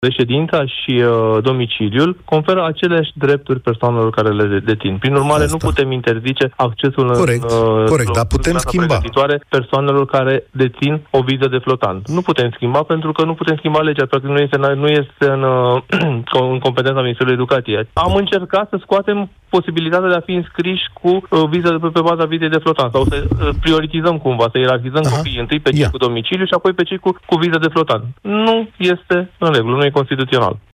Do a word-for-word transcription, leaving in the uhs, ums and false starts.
reședința și uh, domiciliul conferă aceleași drepturi persoanelor care le dețin. Prin urmare, Asta. nu putem interzice accesul corect, în corect, dar putem schimba persoanelor care dețin o viză de flotant. Nu putem schimba pentru că nu putem schimba legea, practic nu este, nu este în, în competența Ministerului Educației. Am încercat să scoatem posibilitatea de a fi înscriși cu uh, viză pe, pe baza vizei de flotant sau să uh, prioritizăm cumva, să ierarhizăm Aha. copiii întâi pe cei yeah. cu domiciliu și apoi pe cei cu, cu viză de flotant. Nu este în regulă, nu e constituțional.